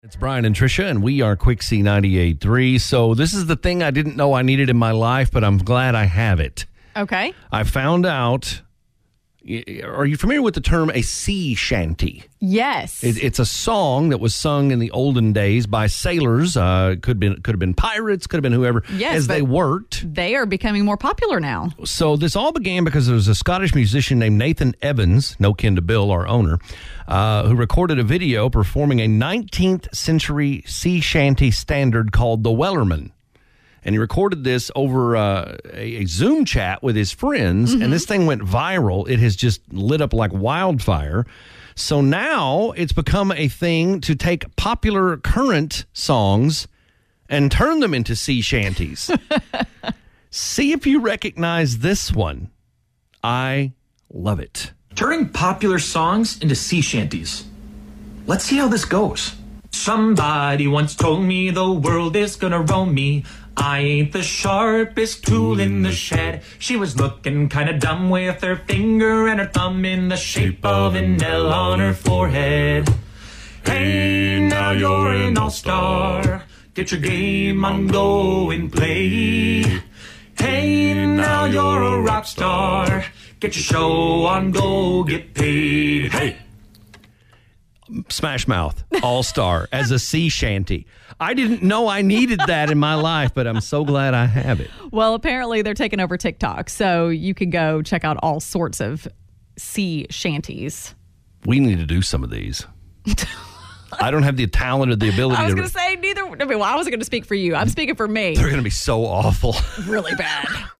It's Brian and Tricia, and we are Quick C 98.3. So this is the thing I didn't know I needed in my life, but I'm glad I have it. Okay. I found out, are you familiar with the term a sea shanty? Yes. It's a song that was sung in the olden days by sailors. Could have been pirates, could have been whoever, Yes, as they but worked. They are becoming more popular now. So this all began because there was a Scottish musician named Nathan Evans, no kin to Bill, our owner, who recorded a video performing a 19th century sea shanty standard called the Wellerman. And he recorded this over a Zoom chat with his friends, and this thing went viral. It has just lit up like wildfire. So now it's become a thing to take popular current songs and turn them into sea shanties. See if you recognize this one. I love it. Turning popular songs into sea shanties. Let's see how this goes. Somebody once told me the world is gonna roam me. I ain't the sharpest tool in the shed. She was looking kinda dumb with her finger and her thumb in the shape of an L on her forehead. Hey, now you're an all-star. Get your game on, go and play. Hey, now you're a rock star. Get your show on, go get paid. Hey! Smash Mouth, All-Star, as a sea shanty. I didn't know I needed that in my life, but I'm so glad I have it. Well, apparently they're taking over TikTok, so you can go check out all sorts of sea shanties. We need to do some of these. I don't have the talent or the ability I was to. going to say neither. I mean, well, I wasn't going to speak for you. I'm speaking for me. They're going to be so awful. Really bad.